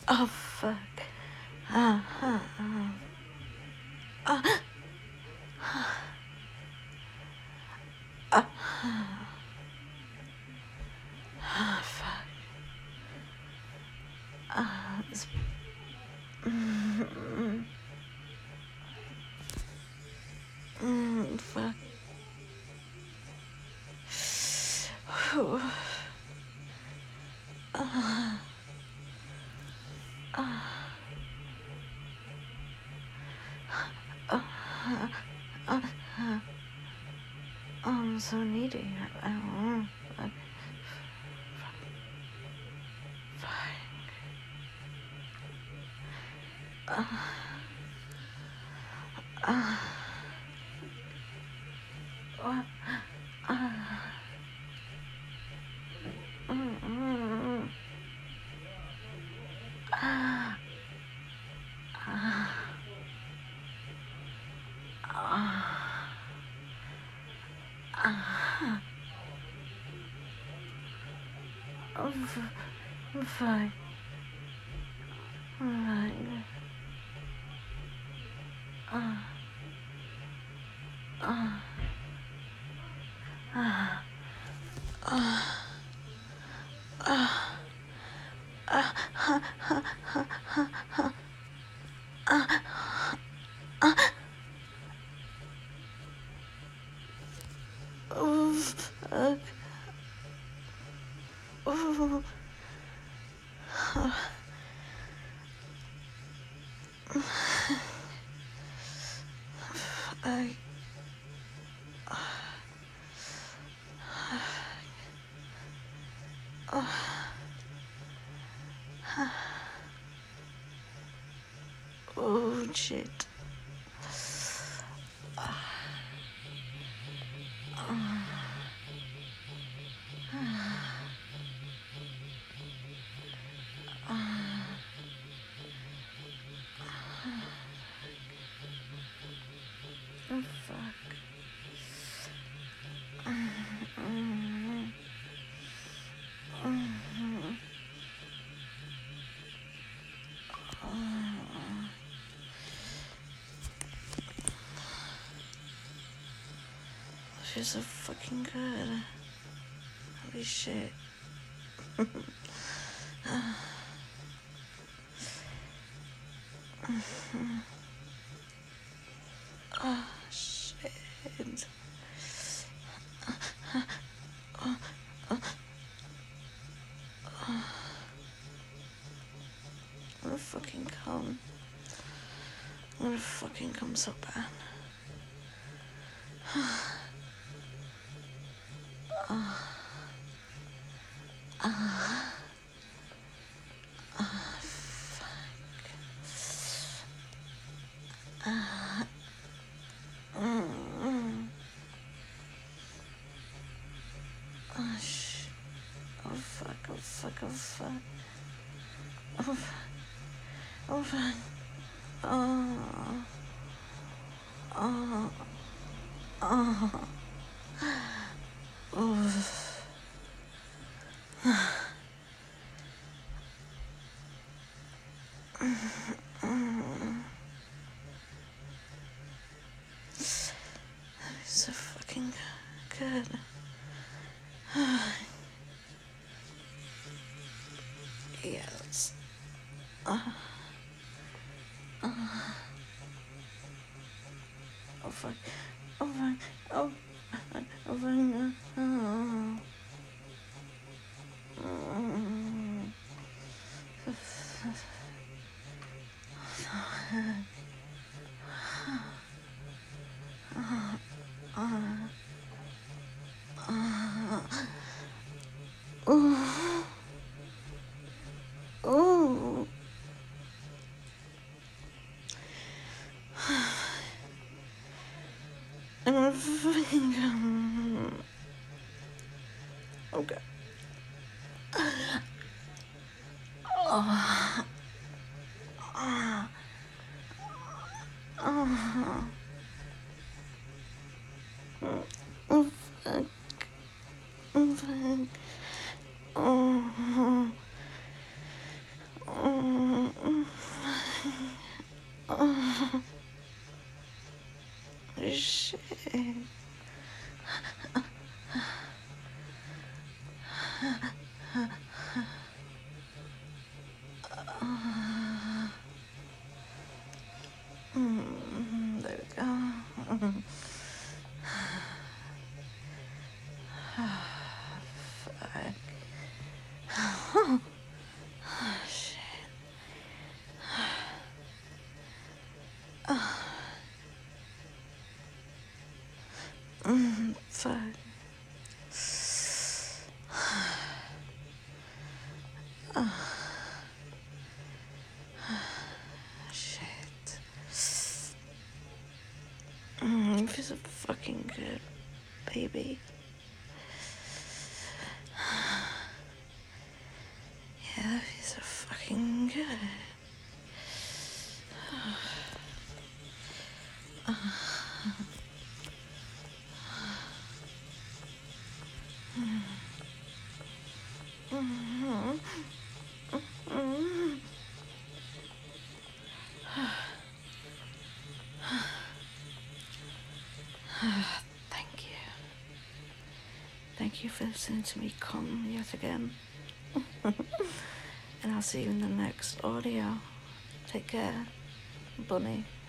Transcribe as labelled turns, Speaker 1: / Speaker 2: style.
Speaker 1: Oh, fuck. Uh, uh, uh, uh, fuck. It's, fuck. Oh, I'm so needy. I don't know. Fuck. What? Oh, fuck. Oh, fuck. Oh, I. Oh, shit. Oh, fuck. She's so fucking good. Holy shit. Oh, shit. I'm gonna fucking come. I'm gonna fucking come so bad. Oh, shit. Oh, fuck. Oh, fuck. Oh, fuck. Oh, fuck. Oh, fuck. Oh. Oh. Oh. Oh. So fucking good. Yes. Oh, fuck. Oh, fuck. Oh, oh, fuck. Oh. Oh. Oh. I'm gonna fucking come. Okay. Oh. Oh. Oh, fuck. Oh, fuck. Oh. Oh. Shit. There we go. Fuck. Shit. Fuck. Shit. It feels so fucking good, baby. Yeah, that feels so fucking good. Thank you. Thank you for listening to me come yet again. And I'll see you in the next audio. Take care, Bunny.